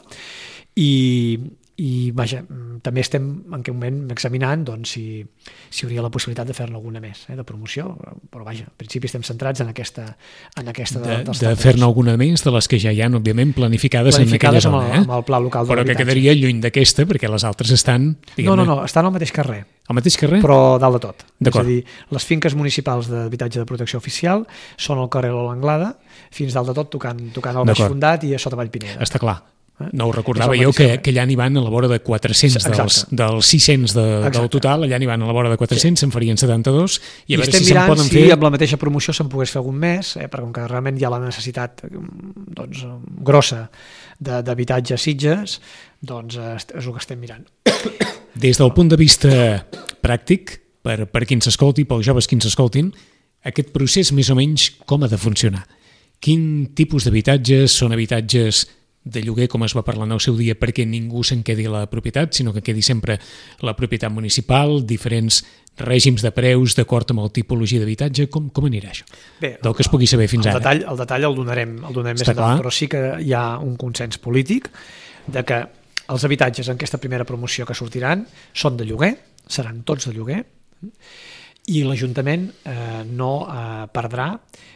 i vaja, també estem en aquest moment examinant si hi hauria la possibilitat de fer-ne alguna més, de promoció, però vaja, en principi estem centrats en aquesta
de fer-ne alguna més de les que ja hi ha, òbviament, planificades en aquella zona,
amb el pla local de
però que quedaria lluny d'aquesta, perquè les altres estan...
No, estan al mateix carrer.
Al mateix carrer?
Però dalt de tot.
És
a dir, les finques municipals d'habitatge de protecció oficial són al carrer l'Anglada, fins dalt de tot tocant el Baix Fundat i a sota Vallpineda.
Està clar. No ho recordava jo, que allà n'hi van a la vora de 400 dels 600 del total, allà n'hi van a la vora de 400, se'n farien 72, i a veure si se'n poden fer...
I amb la mateixa promoció se'n pogués fer algun més, perquè com que realment hi ha la necessitat grossa d'habitatge a Sitges, doncs és el que estem mirant.
Des del punt de vista pràctic, per qui ens escolti, pels joves qui ens escoltin, aquest procés més o menys com ha de funcionar? Quin tipus d'habitatges són habitatges de lloguer, com es va parlar en el seu dia, perquè ningú se'n quedi la propietat, sinó que quedi sempre la propietat municipal, diferents règims de preus d'acord amb la tipologia d'habitatge? Com anirà això?
Bé,
del que es pugui saber fins ara.
El detall el donarem més endavant, però sí que hi ha un consens polític de que els habitatges en aquesta primera promoció que sortiran són de lloguer, seran tots de lloguer, i l'Ajuntament no perdrà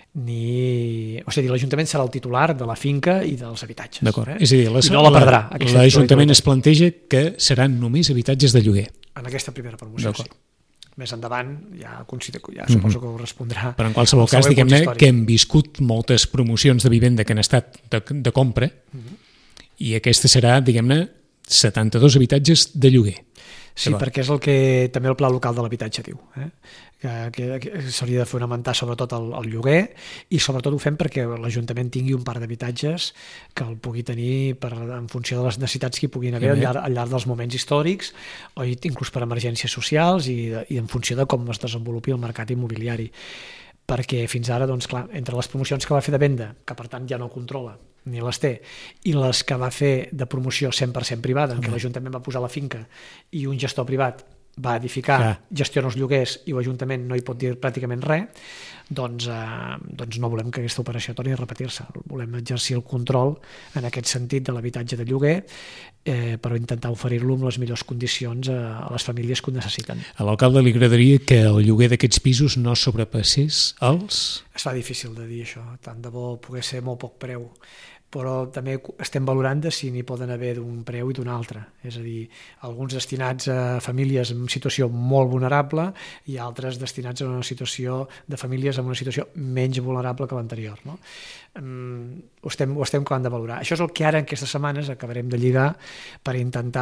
l'Ajuntament serà el titular de la finca i dels habitatges.
D'acord. És a dir,
no la perdrà.
L'Ajuntament es planteja que seran només habitatges de lloguer.
En aquesta primera promoció, sí. Més endavant ja suposo que ho respondrà.
Però en qualsevol cas, diguem-ne que hem viscut moltes promocions de vivenda que han estat de compra, i aquesta serà, diguem-ne, 72 habitatges de lloguer.
Sí, perquè és el que també el Pla Local de l'Habitatge diu, que s'hauria de fonamentar sobretot el lloguer, i sobretot ho fem perquè l'Ajuntament tingui un parc d'habitatges que el pugui tenir en funció de les necessitats que hi puguin haver al llarg dels moments històrics, o inclús per emergències socials, i en funció de com es desenvolupi el mercat immobiliari. Perquè fins ara, doncs clar, entre les promocions que va fer de venda, que per tant ja no controla ni les té, i les que va fer de promoció 100% privada, en què l'Ajuntament va posar la finca i un gestor privat va edificar, gestiona els lloguers i l'Ajuntament no hi pot dir pràcticament res, doncs no volem que aquesta operació torni a repetir-se. Volem exercir el control en aquest sentit de l'habitatge de lloguer, per intentar oferir-lo amb les millors condicions a les famílies que ho necessiten.
A l'alcalde li agradaria que el lloguer d'aquests pisos no sobrepassés els...
Es fa difícil de dir això, tant de bo pogués ser molt poc preu, però també estem valorant de si n'hi poden haver d'un preu i d'un altre. És a dir, alguns destinats a famílies en situació molt vulnerable i altres destinats a una situació de famílies en una situació menys vulnerable que l'anterior. No? Ho estem acabant de valorar. Això és el que ara, en aquestes setmanes, acabarem de lligar per intentar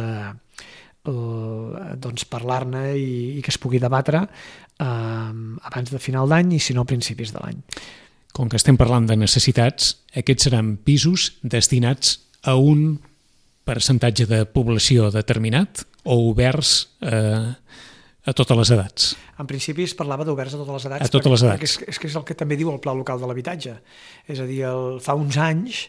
parlar-ne i que es pugui debatre abans de final d'any i si no a principis de l'any.
Com que estem parlant de necessitats, aquests seran pisos destinats a un percentatge de població determinat o oberts a totes les edats?
En principi es parlava d'oberts a totes les edats.
A totes les edats.
És que és el que també diu el Pla Local de l'Habitatge. És a dir, fa uns anys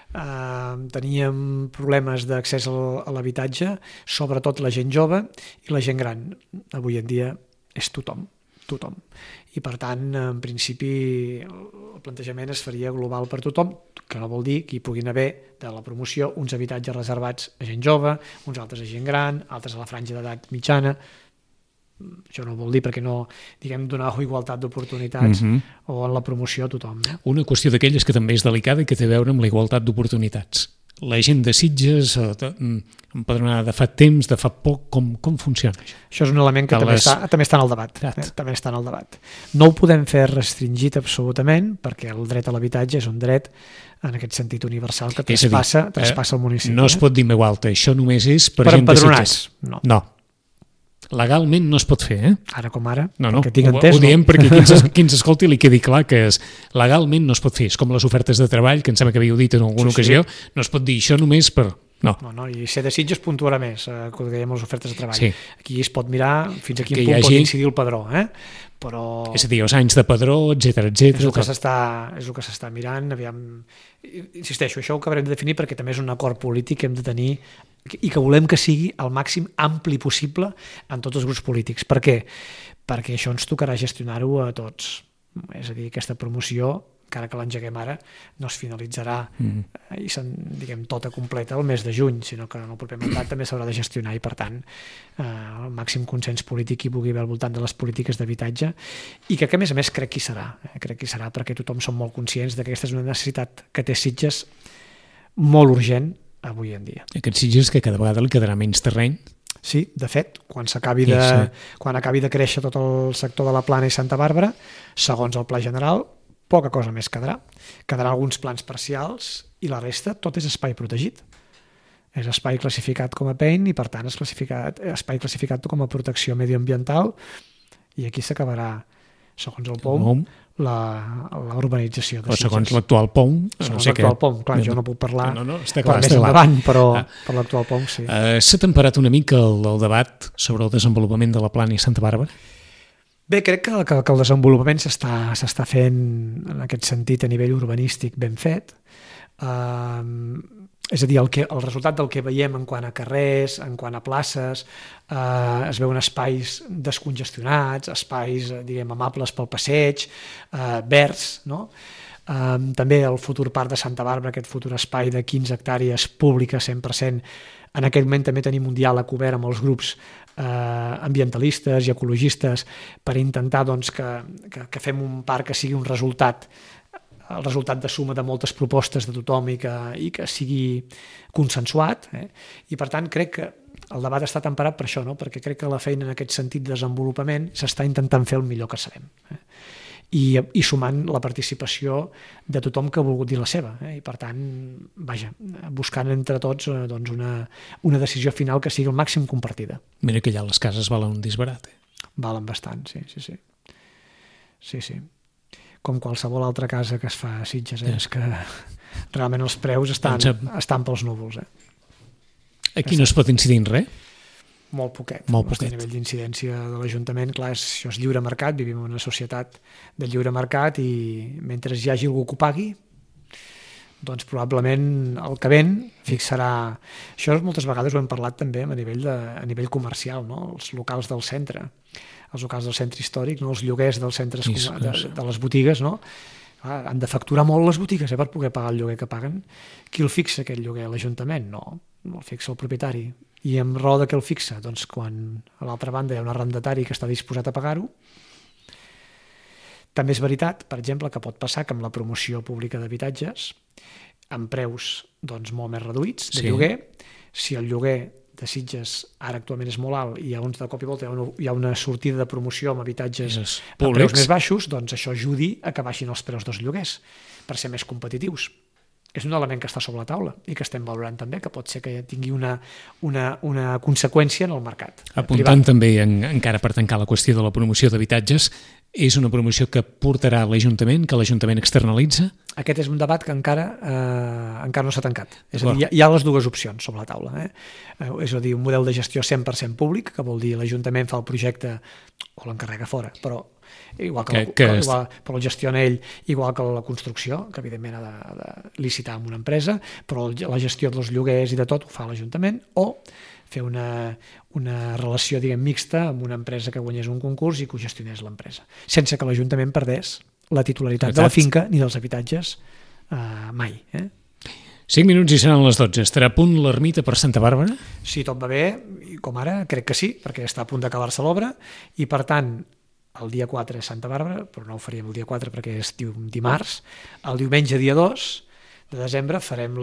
teníem problemes d'accés a l'habitatge, sobretot la gent jove i la gent gran. Avui en dia és tothom. I per tant, en principi, el plantejament es faria global per tothom, que no vol dir que hi puguin haver de la promoció uns habitatges reservats a gent jove, uns altres a gent gran, altres a la franja d'edat mitjana. Això no vol dir perquè no, donar igualtat d'oportunitats o en la promoció a tothom.
Una qüestió d'aquelles que també és delicada i que té a veure amb la igualtat d'oportunitats. La gent de Sitges, empadronada de fa temps, de fa poc, com funciona això?
Això és un element que també està en el debat. També està en el debat. No ho podem fer restringit absolutament, perquè el dret a l'habitatge és un dret en aquest sentit universal que traspassa el municipi.
No es pot dir en veu alta, això només és per gent de Sitges. No. Legalment no es pot fer,
Ara com ara,
no,
que tinc entès.
Ho diem perquè qui ens escolti li quedi clar que legalment no es pot fer. És com les ofertes de treball, que em sembla que havíeu dit en alguna ocasió, no es pot dir això només per... No,
i ser de Sitges puntuarà més, que dèiem les ofertes de treball.
Sí.
Aquí es pot mirar fins a quin punt pot incidir el padró, però...
És a dir, els anys de padró, etcètera.
És el que s'està mirant, aviam... Insisteixo, això ho acabarem de definir perquè també és un acord polític que hem de tenir i que volem que sigui el màxim ampli possible en tots els grups polítics. Per què? Perquè això ens tocarà gestionar-ho a tots. És a dir, aquesta promoció, encara que l'engeguem ara, no es finalitzarà tota completa el mes de juny, sinó que en el proper mandat també s'haurà de gestionar i, per tant, el màxim consens polític hi pugui haver al voltant de les polítiques d'habitatge i que, a més a més, crec que hi serà. Crec que hi serà perquè tothom som molt conscients que aquesta és una necessitat que té Sitges molt urgent avui en dia.
Aquests Sitges que cada vegada li quedarà menys terreny.
Sí, de fet, quan acabi de créixer tot el sector de la Plana i Santa Bàrbara, segons el Pla General, poca cosa més quedarà. Quedaran alguns plans parcials i la resta tot és espai protegit. És espai classificat com a PEIN i, per tant, és espai classificat com a protecció medioambiental i aquí s'acabarà, segons el POM, la urbanització de Sitges.
O segons l'actual POM.
Segons l'actual POM, clar, jo no puc parlar
està
per més endavant, però per l'actual POM sí.
S'ha temperat una mica el debat sobre el desenvolupament de la Plana i Santa Bàrbara?
Bé, crec que el desenvolupament s'està fent en aquest sentit a nivell urbanístic ben fet. És a dir, el resultat del que veiem en quant a carrers, en quant a places, es veuen espais descongestionats, espais, amables pel passeig, verds, no? També el futur parc de Santa Bàrbara, aquest futur espai de 15 hectàrees públiques 100%, en aquest moment també tenim un diàleg obert amb els grups ambientalistes i ecologistes per intentar que fem un parc que sigui un resultat, el resultat de suma de moltes propostes de tothom i que sigui consensuat. I per tant crec que el debat està temperat per això, perquè crec que la feina en aquest sentit de desenvolupament s'està intentant fer el millor que sabem. I sumant la participació de tothom que ha volgut dir la seva. I per tant, buscant entre tots una decisió final que sigui el màxim compartida.
Mira que allà les cases valen un disbarat.
Valen bastant, sí. Sí. Com qualsevol altra casa que es fa a Sitges, és que realment els preus estan pels núvols.
Aquí no es pot incidir en res?
Molt poquet. A nivell d'incidència de l'Ajuntament, clar, això és lliure mercat, vivim en una societat de lliure mercat i mentre hi hagi algú que ho pagui, doncs probablement el que ven fixarà... Això moltes vegades ho hem parlat també a nivell comercial, els locals del centre, els locals del centre històric, els lloguers dels centres de les botigues, han de facturar molt les botigues per poder pagar el lloguer que paguen. Qui el fixa, aquest lloguer? L'Ajuntament? No el fixa el propietari. I amb raó de què el fixa? Doncs quan a l'altra banda hi ha un arrendatari que està disposat a pagar-ho. També és veritat, per exemple, que pot passar que amb la promoció pública d'habitatges amb preus doncs, molt més reduïts de
Sí.
lloguer. Si el lloguer de Sitges ara actualment és molt alt i llavors de cop i volta hi ha una sortida de promoció amb habitatges
És
a preus
públics.
més baixos, doncs això ajudi a que baixin els preus dels lloguers per ser més competitius. És un element que està sobre la taula i que estem valorant també, que pot ser que tingui una conseqüència en el mercat.
Apuntant també, encara per tancar la qüestió de la promoció d'habitatges, és una promoció que portarà l'Ajuntament, que l'Ajuntament externalitza?
Aquest és un debat que encara no s'ha tancat. És a dir, hi ha les dues opcions sobre la taula. És a dir, un model de gestió 100% públic, que vol dir l'Ajuntament fa el projecte o l'encarrega fora, però igual però el gestiona ell, igual que la construcció, que evidentment ha de licitar amb una empresa, però la gestió dels lloguers i de tot ho fa l'Ajuntament, o fer una relació, diguem, mixta amb una empresa que guanyés un concurs i que ho gestionés l'empresa, sense que l'Ajuntament perdés la titularitat de la finca ni dels habitatges mai.
5 minuts i seran les 12. Estarà a punt l'ermita per Santa Bàrbara?
Si tot va bé, com ara, crec que sí, perquè està a punt d'acabar-se l'obra, i per tant, el dia 4 és Santa Bàrbara, però no ho faríem el dia 4 perquè és dimarts. El diumenge, dia 2 de desembre,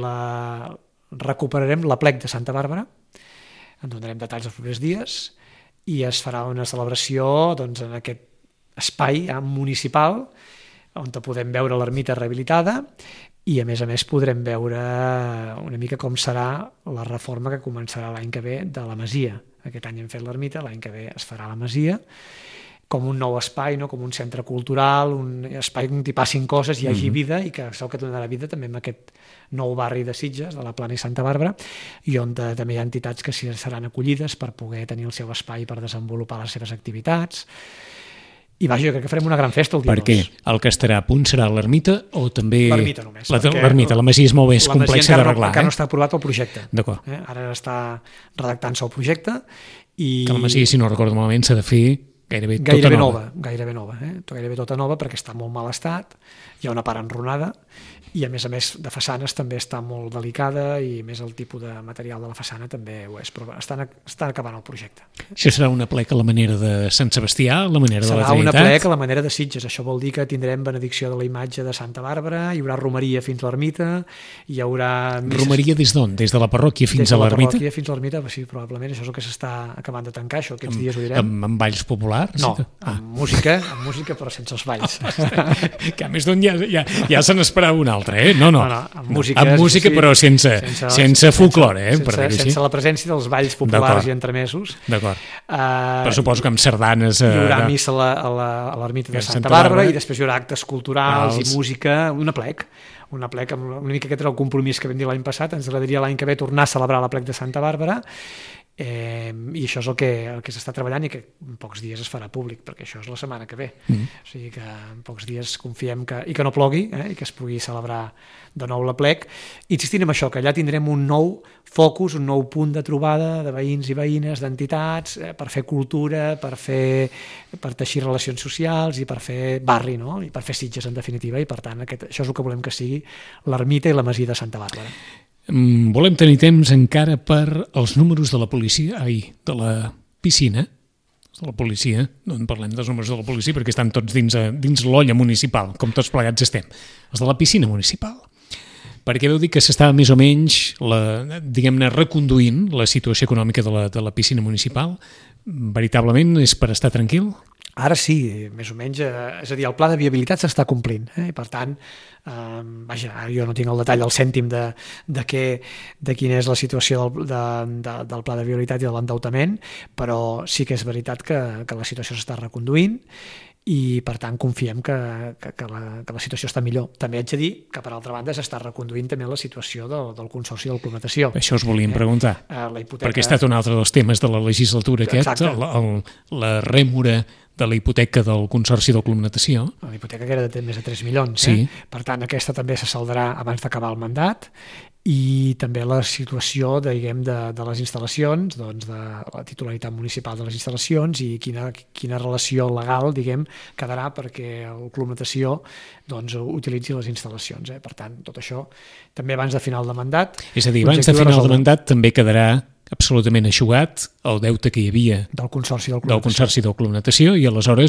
recuperarem l'aplec de Santa Bàrbara, en donarem detalls els propers dies, i es farà una celebració doncs, en aquest espai municipal on podem veure l'ermita rehabilitada i a més podrem veure una mica com serà la reforma que començarà l'any que ve de la Masia. Aquest any hem fet l'ermita, l'any que ve es farà la Masia, com un nou espai, no? Com un centre cultural, un espai on hi passin coses, hi hagi vida i que és el que donarà vida també en aquest nou barri de Sitges, de la Plana i Santa Bàrbara, i on també hi ha entitats que seran acollides per poder tenir el seu espai per desenvolupar les seves activitats. I vaja, jo crec que farem una gran festa el dia 2.
Per què? El que estarà a punt serà l'ermita o també...
L'ermita només.
L'ermita, la Masia és molt més complexa d'arreglar.
Encara no està aprovat el projecte.
D'acord.
Ara està redactant-se el projecte i...
Que la Masia, si no recordo malament, s'ha de fer gairebé tota nova.
Gairebé tota nova, perquè està en molt mal estat, hi ha una part enrunada i a més de façanes també està molt delicada i més el tipus de material de la façana també ho és, però estan acabant el projecte.
Això serà una plec a la manera de Sant Sebastià, a la manera de la
Trinitat? Serà una plec a la manera de Sitges, això vol dir que tindrem benedicció de la imatge de Santa Bàrbara, hi haurà romeria fins a l'ermita, hi haurà...
Romeria des d'on? Des de la parròquia fins a l'ermita?
Des de la parròquia fins a l'ermita, sí, probablement això és el que s'està acabant de tancar, això aquests dies ho direm.
Amb balls populars?
No, amb música però sense els balls.
Que a més d'un ja se n'esperava un altre, No,
amb música
sí, però sense folklore, per dir-ho així.
Sense la presència dels balls populars i entremesos.
D'acord. Però suposo que amb sardanes...
Hi haurà missa a l'ermita de Santa Bàrbara i després hi haurà actes culturals i música, una plec una mica aquest era el compromís que vam dir l'any passat, ens agradaria l'any que ve tornar a celebrar la plec de Santa Bàrbara, i això és el que s'està treballant i que en pocs dies es farà públic, perquè això és la setmana que ve. O sigui que en pocs dies confiem que no plogui i que es pugui celebrar de nou la plec, insistint en això, que allà tindrem un nou focus, un nou punt de trobada de veïns i veïnes, d'entitats, per fer cultura, per teixir relacions socials i per fer barri, no? I per fer Sitges en definitiva, i per tant això és el que volem que sigui l'ermita i la Masia de Santa Bàrbara.
Volem tenir temps encara per els números de la policia, de la piscina, de la policia, no en parlem dels números de la policia perquè estan tots dins l'olla municipal, com tots plegats estem, els de la piscina municipal. Perquè veu dir que s'estava més o menys, diguem-ne, reconduint la situació econòmica de la piscina municipal. Veritablement és per estar tranquil?
Ara sí, més o menys, és a dir, el pla de viabilitat s'està complint, i per tant, vaja, jo no tinc el detall al cèntim de quina és la situació del pla de viabilitat i de l'endeutament, però sí que és veritat que la situació s'està reconduint i per tant confiem que la situació està millor. També haig de dir que per altra banda s'està reconduint també la situació del Consorci del Club Natació.
Això us volíem preguntar, perquè ha estat un altre dels temes de la legislatura aquest, la rèmora de la hipoteca del Consorci del Club Natació.
La hipoteca que era de més de 3 milions.
Sí.
Per tant, aquesta també se saldarà abans d'acabar el mandat, i també la situació, diguem, de les instal·lacions, doncs, de la titularitat municipal de les instal·lacions i quina relació legal, diguem, quedarà perquè el Club Natació doncs, utilitzi les instal·lacions. Per tant, tot això també abans de final de mandat.
És a dir, abans de final de mandat també quedarà absolutament eixugat el deute que hi havia
del Consorci del
Club Natació i aleshores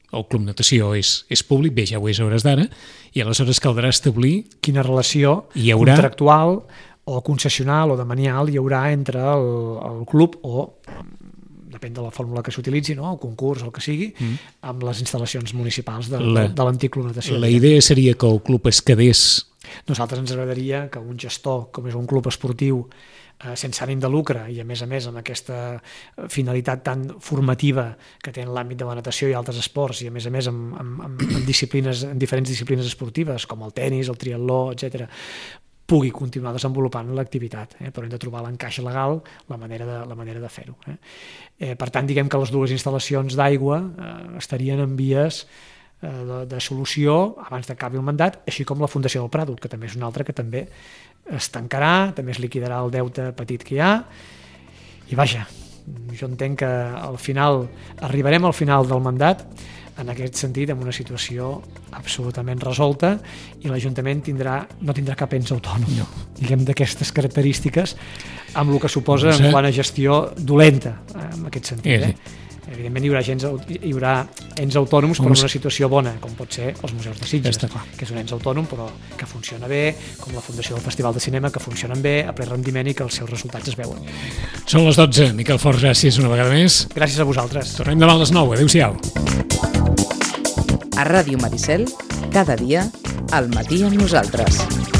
el Club Natació és públic, bé, ja ho és a hores d'ara, i aleshores caldrà establir...
Quina relació contractual o concessional o de manial hi haurà entre el club o, depèn de la fórmula que s'utilitzi, no? El concurs o el que sigui, amb les instal·lacions municipals de l'antic Club Natació.
La idea seria que el club es quedés...
Nosaltres ens agradaria que un gestor, com és un club esportiu, sense ànim de lucre i a més amb aquesta finalitat tan formativa que té en l'àmbit de la natació i altres esports i a més amb disciplines, en diferents disciplines esportives com el tenis, el triatló, etc., pugui continuar desenvolupant l'activitat, però hem de trobar l'encaix legal, la manera de fer-ho. Per tant, diguem que les dues instal·lacions d'aigua estarien en vies de solució abans d'acabi el mandat, així com la Fundació del Prado, que també és una altra que també es tancarà, també es liquidarà el deute petit que hi ha, i vaja, jo entenc que al final arribarem al final del mandat en aquest sentit, en una situació absolutament resolta, i l'Ajuntament no tindrà cap ens autònom, diguem, d'aquestes característiques, amb el que suposa en quant a gestió dolenta, en aquest sentit. Evidentment hi haurà ens autònoms però en una situació bona, com pot ser els museus de Sitges, que és un ens autònom però que funciona bé, com la Fundació del Festival de Cinema, que funcionen bé, a ple rendiment i que els seus resultats es veuen.
Són les 12. Miquel Fort, gràcies una vegada més.
Gràcies a vosaltres.
Tornem demà a les 9. Adéu-siau.
A Ràdio Maricel, cada dia, al matí amb nosaltres.